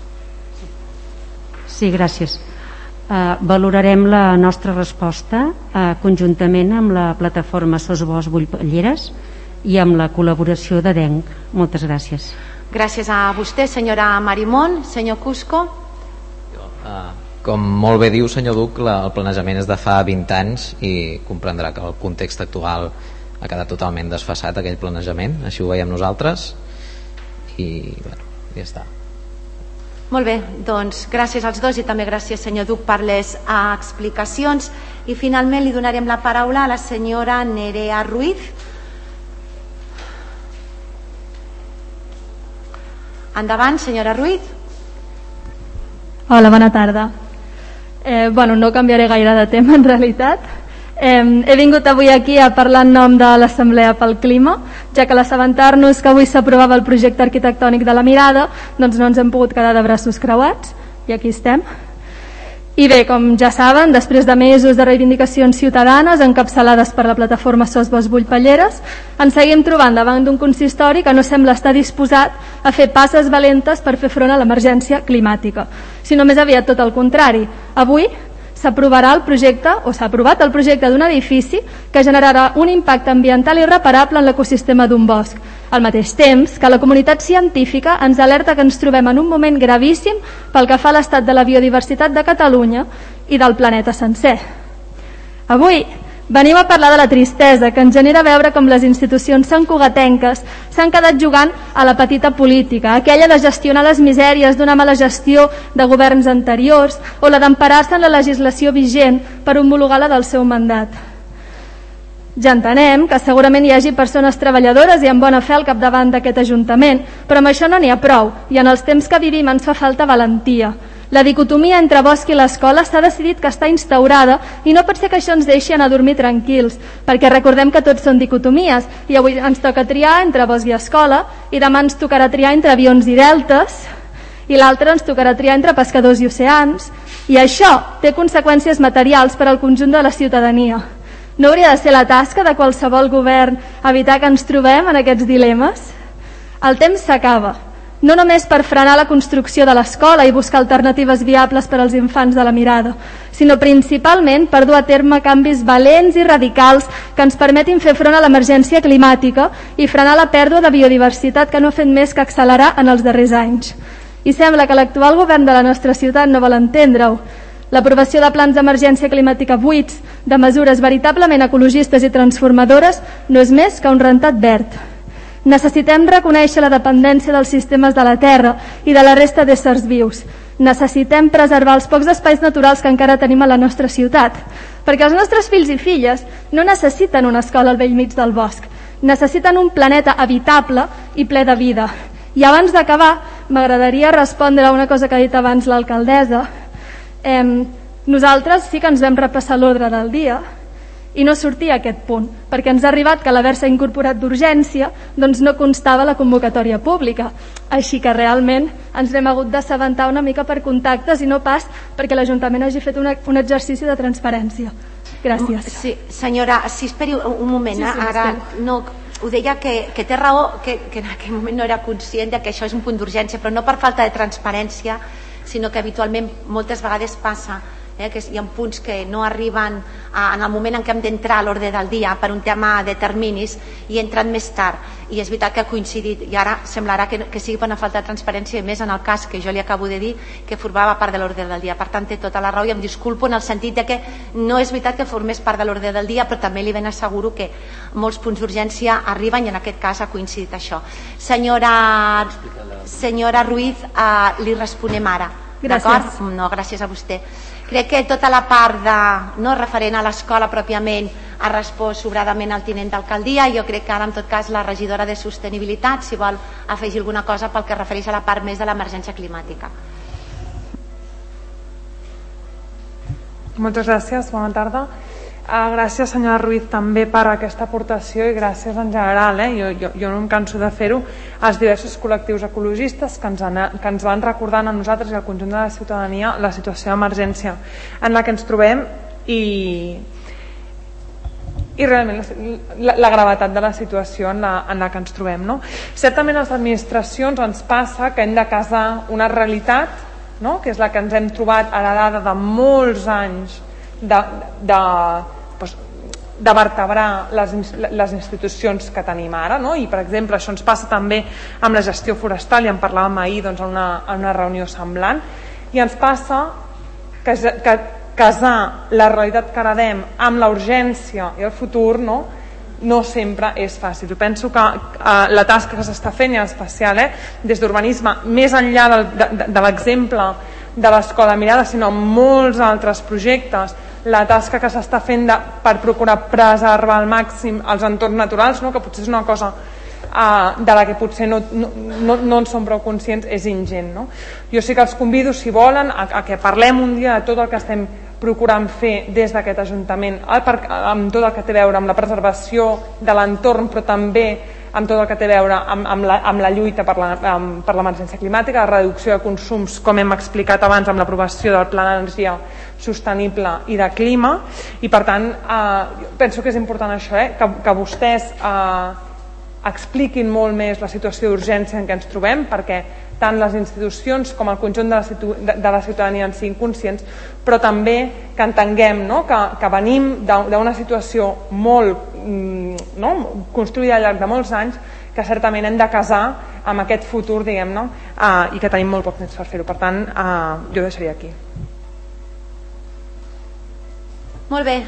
Sí, gràcies. Uh, valorarem la nostra resposta uh, conjuntament amb la plataforma Sos Bosc Vull Palleres i amb la col·laboració de D E N C. Moltes gràcies. Gràcies a vostè, senyora Marimón. Senyor Cusco? Uh, com molt bé diu senyor Duc, la, el planejament és de fa vint anys i comprendrà que el context actual ha quedat totalment desfasat aquell planejament, així ho veiem nosaltres i bueno, ja està. Molt bé, doncs gràcies als dos i també gràcies senyor Duc per les uh, explicacions i finalment li donarem la paraula a la senyora Nerea Ruiz. Endavant, senyora Ruiz. Hola, bona tarda. Eh, bueno, no canviaré gaire de tema en realitat. Eh, he vingut avui aquí a parlar en nom de l'Assemblea pel Clima, ja que a l'assabentar-nos que avui s'aprovava el projecte arquitectònic de la Mirada, doncs no ens hem pogut quedar de braços creuats i aquí estem. I bé, com ja saben, després de mesos de reivindicacions ciutadanes encapçalades per la plataforma Sos Bosc Vull Palleres, ens seguim trobant davant d'un consistori que no sembla estar disposat a fer passes valentes per fer front a l'emergència climàtica, sinó més aviat tot el contrari. Avui s'aprovarà el projecte, o s'ha aprovat el projecte d'un edifici que generarà un impacte ambiental irreparable en l'ecosistema d'un bosc, al mateix temps que la comunitat científica ens alerta que ens trobem en un moment gravíssim pel que fa a l'estat de la biodiversitat de Catalunya i del planeta sencer. Avui venim a parlar de la tristesa que ens genera veure com les institucions santcugatenques s'han quedat jugant a la petita política, aquella de gestionar les misèries d'una mala gestió de governs anteriors o la d'emparar-se en la legislació vigent per homologar la del seu mandat. Ja entenem que segurament hi hagi persones treballadores i amb bona fe al capdavant d'aquest Ajuntament, però amb això no n'hi ha prou i en els temps que vivim ens fa falta valentia. La dicotomia entre bosc i l'escola s'ha decidit que està instaurada i no pot ser que això ens deixi anar a dormir tranquils, perquè recordem que tots són dicotomies i avui ens toca triar entre bosc i escola i demà ens tocarà triar entre avions i deltes i l'altre ens tocarà triar entre pescadors i oceans i això té conseqüències materials per al conjunt de la ciutadania. No hauria de ser la tasca de qualsevol govern evitar que ens trobem en aquests dilemes? El temps s'acaba. No només per frenar la construcció de l'escola i buscar alternatives viables per als infants de la Mirada, sinó principalment per dur a terme canvis valents i radicals que ens permetin fer front a l'emergència climàtica i frenar la pèrdua de biodiversitat que no ha fet més que accelerar en els darrers anys. I sembla que l'actual govern de la nostra ciutat no vol entendre-ho. L'aprovació de plans d'emergència climàtica buits, de mesures veritablement ecologistes i transformadores, no és més que un rentat verd. Necessitem reconèixer la dependència dels sistemes de la Terra i de la resta d'éssers vius. Necessitem preservar els pocs espais naturals que encara tenim a la nostra ciutat, perquè els nostres fills i filles no necessiten una escola al vell mig del bosc, necessiten un planeta habitable i ple de vida. I abans d'acabar, m'agradaria respondre a una cosa que ha dit abans l'alcaldessa. Eh, nosaltres sí que ens vam repassar l'ordre del dia i no sortia a aquest punt, perquè ens ha arribat que l'haver-se incorporat d'urgència doncs no constava la convocatòria pública, així que realment ens n'hem hagut d'assabentar una mica per contactes i no pas perquè l'Ajuntament hagi fet una, un exercici de transparència. Gràcies. Sí, senyora, si esperi un moment, sí, sí, ara no, ho deia que, que té raó, que, que en aquell moment no era conscient de que això és un punt d'urgència, però no per falta de transparència, sinó que habitualment moltes vegades passa Eh, que hi ha punts que no arriben a, en el moment en què hem d'entrar a l'ordre del dia per un tema de terminis i entren més tard i és veritat que ha coincidit i ara semblarà que, que sigui per una falta de transparència i més en el cas que jo li acabo de dir que formava part de l'ordre del dia, per tant té tota la raó i em disculpo en el sentit de que no és veritat que formés part de l'ordre del dia, però també li ben asseguro que molts punts d'urgència arriben i en aquest cas ha coincidit això. Senyora, senyora Ruiz, eh, li responem ara. Gràcies. No, gràcies a vostè. Crec que tota la part de, no, referent a l'escola pròpiament ha respost sobradament al tinent d'alcaldia. Jo crec que ara, en tot cas, la regidora de Sostenibilitat, si vol afegir alguna cosa pel que refereix a la part més de l'emergència climàtica. Moltes gràcies, bona tarda. Gràcies, senyora Ruiz, també per aquesta aportació i gràcies en general, eh? jo, jo, jo no em canso de fer-ho, als diversos col·lectius ecologistes que ens, han, que ens van recordant a nosaltres i al conjunt de la ciutadania la situació d'emergència en la que ens trobem i, i realment la, la gravetat de la situació en la, en la que ens trobem. No? Certament a les administracions ens passa que hem de casar una realitat, no? Que és la que ens hem trobat heredada de molts anys de, de, doncs, de vertebrar les, les institucions que tenim ara, no? I per exemple això ens passa també amb la gestió forestal, i en parlàvem ahir doncs, en, una, en una reunió semblant, i ens passa que, que casar la realitat que heredem amb la urgència i el futur, no? No sempre és fàcil. Jo penso que eh, la tasca que s'està fent, i en especial eh, des d'urbanisme, més enllà del, de, de, de l'exemple de l'escola Mirada, sinó molts altres projectes, la tasca que s'està fent de, per procurar preservar al màxim els entorns naturals, no? Que potser és una cosa uh, de la que potser no, no, no, no en som prou conscients, és ingent. No? Jo sí que els convido, si volen, a, a que parlem un dia de tot el que estem procurant fer des d'aquest Ajuntament, amb tot el que té a veure amb la preservació de l'entorn, però també amb tot el que té a veure amb, amb, la, amb la lluita per l'emergència climàtica, la reducció de consums, com hem explicat abans amb l'aprovació del Pla d'Energia Sostenible i de Clima, i per tant eh, penso que és important això, eh, que, que vostès eh, expliquin molt més la situació d'urgència en què ens trobem, perquè tant les institucions com el conjunt de la, situ de, de la ciutadania en siguin conscients, però també que entenguem, no? que, que venim d'una situació molt no? construïda al llarg de molts anys, que certament hem de casar amb aquest futur, diguem-ne, uh, i que tenim molt poc temps per fer-ho. Per tant, uh, jo deixaria aquí. Molt bé.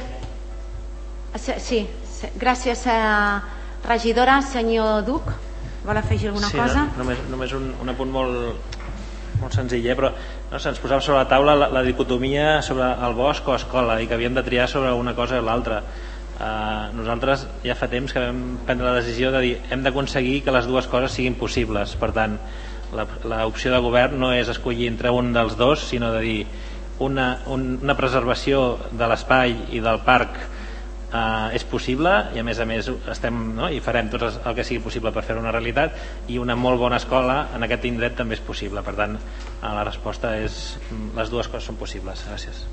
Sí, gràcies, uh, regidora. Senyor Duc, vol afegir alguna sí, cosa? No, només, només un, un apunt molt, molt senzill, eh? Però no, se'ns posava sobre la taula la, la dicotomia sobre el bosc o escola, i que havíem de triar sobre una cosa o l'altra. Uh, nosaltres ja fa temps que vam prendre la decisió de dir hem d'aconseguir que les dues coses siguin possibles. Per tant, l'opció de govern no és escollir entre un dels dos, sinó de dir una, un, una preservació de l'espai i del parc uh, és possible, i a més a més estem, no? i farem tot el que sigui possible per fer una realitat, i una molt bona escola en aquest indret també és possible. Per tant, uh, la resposta és les dues coses són possibles. Gràcies.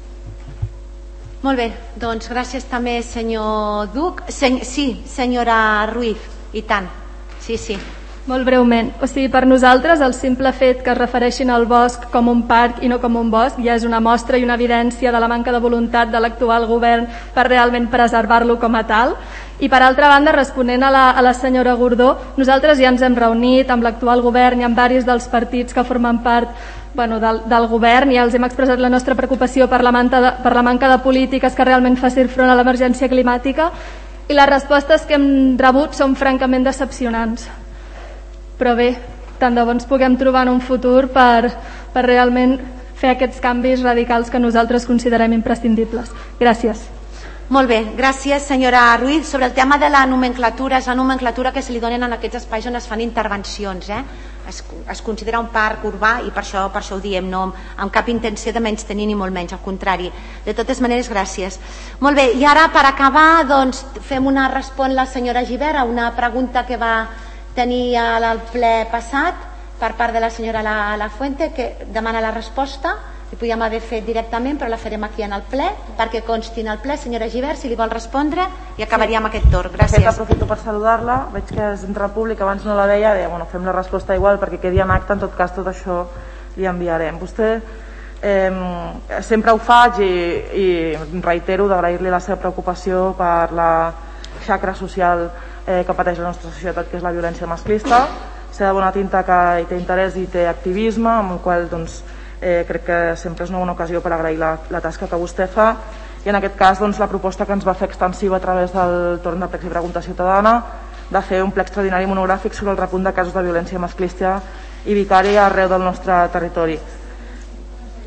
Molt bé, doncs gràcies també, senyor Duc. Sen sí, senyora Ruiz, i tant. Sí, sí. Molt breument. O sigui, per nosaltres el simple fet que es refereixin al bosc com un parc i no com un bosc ja és una mostra i una evidència de la manca de voluntat de l'actual govern per realment preservar-lo com a tal. I per altra banda, responent a la, a la senyora Gordó, nosaltres ja ens hem reunit amb l'actual govern i amb diversos dels partits que formen part bueno, del, del govern, i ja els hem expressat la nostra preocupació per la, manca de, per la manca de polítiques que realment facin front a l'emergència climàtica, i les respostes que hem rebut són francament decepcionants. Però bé, tant de bo ens puguem trobar en un futur per, per realment fer aquests canvis radicals que nosaltres considerem imprescindibles. Gràcies. Molt bé, gràcies, senyora Ruiz. Sobre el tema de la nomenclatura, és la nomenclatura que se li donen en aquests espais on es fan intervencions, eh? Es, es considera un parc urbà, i per això, per això ho diem, no amb cap intenció de menys tenir ni molt menys, al contrari. De totes maneres, gràcies. Molt bé, i ara per acabar doncs, fem una respon la senyora Gibert a una pregunta que va tenir al ple passat per part de la senyora La, la Fuente, que demana la resposta. Li podíem haver fet directament, però la farem aquí en el ple perquè consti en el ple. Senyora Gibert, si li vol respondre, i acabaríem sí. aquest torn. Gràcies. De fet, aprofito per saludar-la. Veig que és entre el públic, abans no la veia, deia, bueno, fem la resposta igual perquè quedi en acte, en tot cas tot això li enviarem. Vostè eh, sempre ho faig i, i reitero d'agrair-li la seva preocupació per la xacra social eh, que pateix la nostra societat, que és la violència masclista. Sé de bona tinta que hi té interès i té activisme, amb el qual doncs, Eh, crec que sempre és una bona ocasió per agrair la, la tasca que vostè fa, i en aquest cas doncs, la proposta que ens va fer extensiva a través del torn de plecs i pregunta ciutadana de fer un ple extraordinari monogràfic sobre el repunt de casos de violència masclista i vicària arreu del nostre territori.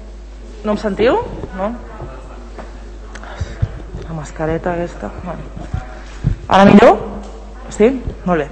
No em sentiu? No? La mascareta aquesta. Bueno. Ara millor? Sí? Molt bé.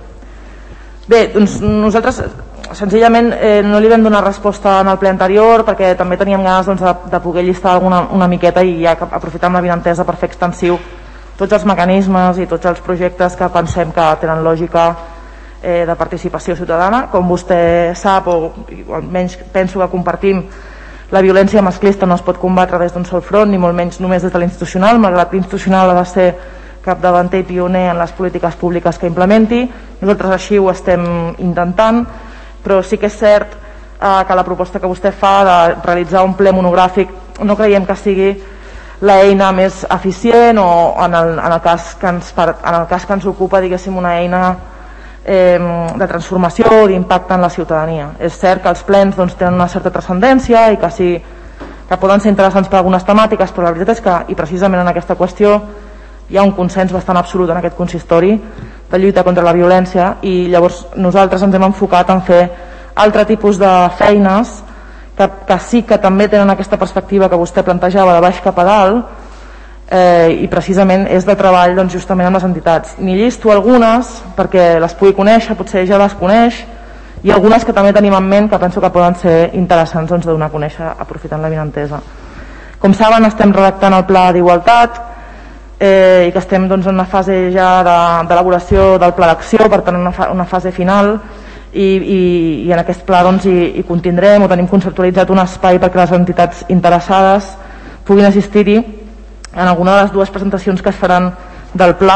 Bé, doncs nosaltres senzillament eh, no li vam donar resposta en el ple anterior perquè també teníem ganes doncs, de, de poder llistar alguna, una miqueta i ja aprofitar amb la vinentesa per fer extensiu tots els mecanismes i tots els projectes que pensem que tenen lògica eh, de participació ciutadana. Com vostè sap, o, o almenys penso que compartim, la violència masclista no es pot combatre des d'un sol front, ni molt menys només des de l'institucional, malgrat l'institucional ha de ser capdavanter i pioner en les polítiques públiques que implementi. Nosaltres així ho estem intentant, però sí que és cert eh, que la proposta que vostè fa de realitzar un ple monogràfic no creiem que sigui l'eina més eficient o en el, en el, cas, que ens, en el cas que ens ocupa, diguéssim, una eina eh, de transformació o d'impacte en la ciutadania. És cert que els plens doncs, tenen una certa transcendència i que, sí, que poden ser interessants per algunes temàtiques, però la veritat és que, i precisament en aquesta qüestió, hi ha un consens bastant absolut en aquest consistori de lluita contra la violència i llavors nosaltres ens hem enfocat en fer altre tipus de feines que, que sí que també tenen aquesta perspectiva que vostè plantejava de baix cap a dalt eh, i precisament és de treball doncs, justament amb les entitats. N'hi llisto algunes perquè les pugui conèixer, potser ja les coneix, i algunes que també tenim en ment que penso que poden ser interessants doncs, de donar a conèixer aprofitant la vinentesa. Com saben, estem redactant el pla d'igualtat eh, i que estem doncs, en una fase ja d'elaboració de, del pla d'acció, per tant una, fa, una fase final. I, i, i en aquest pla doncs, hi, hi contindrem o tenim conceptualitzat un espai perquè les entitats interessades puguin assistir-hi en alguna de les dues presentacions que es faran del pla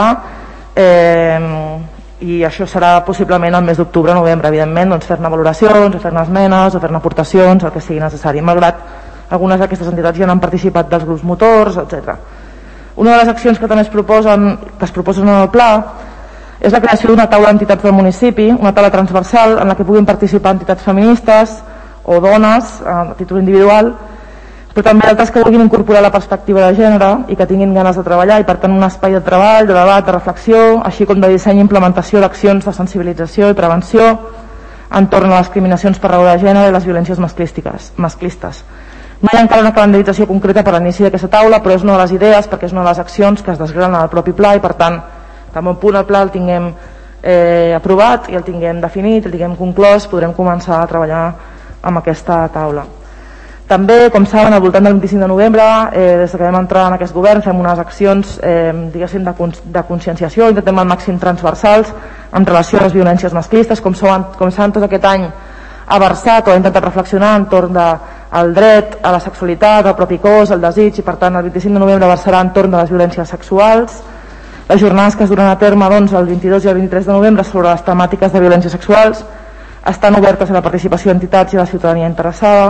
eh, i això serà possiblement el mes d'octubre o novembre, evidentment, doncs, fer-ne valoracions, fer-ne esmenes o fer-ne aportacions, el que sigui necessari, malgrat algunes d'aquestes entitats ja han participat dels grups motors, etcètera. Una de les accions que també es proposen, que es proposen en el pla és la creació d'una taula d'entitats del municipi, una taula transversal en la que puguin participar entitats feministes o dones a títol individual, però també altres que vulguin incorporar la perspectiva de gènere i que tinguin ganes de treballar i per tant un espai de treball, de debat, de reflexió, així com de disseny i implementació d'accions de sensibilització i prevenció entorn a les discriminacions per raó de gènere i les violències masclistes. No hi ha encara una calendarització concreta per a l'inici d'aquesta taula, però és una de les idees perquè és una de les accions que es desgranen al propi pla i per tant tan bon punt el pla el tinguem eh, aprovat i el tinguem definit, el tinguem conclòs, podrem començar a treballar amb aquesta taula. També, com saben, al voltant del vint-i-cinc de novembre, eh, des que vam entrar en aquest govern, fem unes accions eh, diguéssim de, de conscienciació, intentem al màxim transversals en relació a les violències masclistes. Com saben, com saben tot aquest any ha versat o ha intentat reflexionar entorn del dret a la sexualitat, al propi cos, al desig, i per tant el vint-i-cinc de novembre versarà entorn de les violències sexuals. Les jornades que es duran a terme doncs, el vint-i-dos i el vint-i-tres de novembre sobre les temàtiques de violències sexuals estan obertes a la participació d'entitats i de la ciutadania interessada.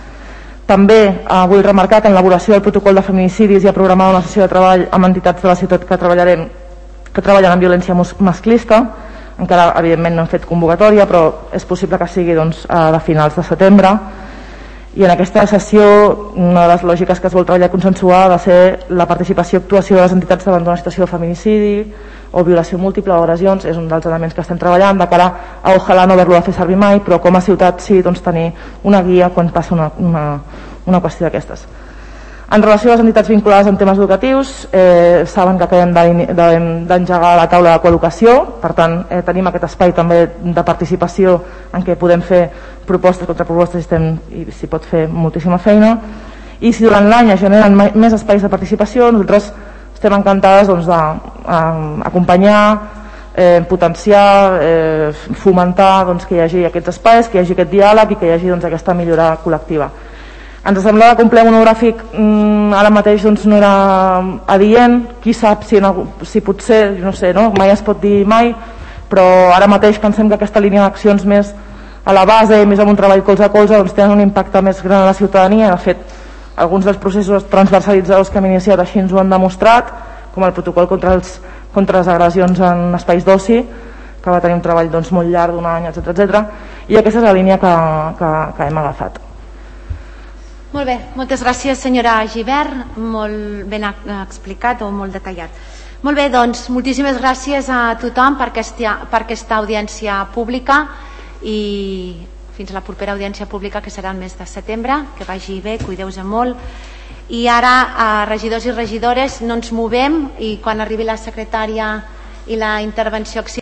També eh, vull remarcar que en l'elaboració del protocol de feminicidis hi ha programada una sessió de treball amb entitats de la ciutat que treballarem que treballen en violència masclista. Encara evidentment no hem fet convocatòria, però és possible que sigui doncs, de finals de setembre. I en aquesta sessió una de les lògiques que es vol treballar i consensuar ha de ser la participació i actuació de les entitats davant d'una situació de feminicidi o violació múltiple o agressions. És un dels elements que estem treballant de cara a ojalà no haver-lo de fer servir mai, però com a ciutat sí doncs, tenir una guia quan passa una, una, una qüestió d'aquestes. En relació a les entitats vinculades en temes educatius, eh, saben que acabem d'engegar la taula de coeducació, per tant eh, tenim aquest espai també de participació en què podem fer propostes, contrapropostes i, estem, i s'hi pot fer moltíssima feina. I si durant l'any es generen més espais de participació, nosaltres estem encantades doncs, d'acompanyar, eh, potenciar, eh, fomentar doncs, que hi hagi aquests espais, que hi hagi aquest diàleg i que hi hagi doncs, aquesta millora col·lectiva. Ens semblava que un ple monogràfic mmm, ara mateix doncs, no era adient, qui sap si, algú, si potser, no sé, no? Mai es pot dir mai, però ara mateix pensem que aquesta línia d'accions més a la base, més amb un treball colze a colze, doncs, tenen un impacte més gran a la ciutadania. De fet, alguns dels processos transversalitzadors que hem iniciat així ens ho han demostrat, com el protocol contra, els, contra les agressions en espais d'oci, que va tenir un treball doncs, molt llarg d'un any, etcètera, etcètera. I aquesta és la línia que, que, que hem agafat. Molt bé, moltes gràcies senyora Gibert, molt ben explicat o molt detallat. Molt bé, doncs moltíssimes gràcies a tothom per aquesta, per aquesta audiència pública i fins a la propera audiència pública, que serà el mes de setembre. Que vagi bé, cuideu-se molt. I ara, eh, regidors i regidores, no ens movem, i quan arribi la secretària i la intervenció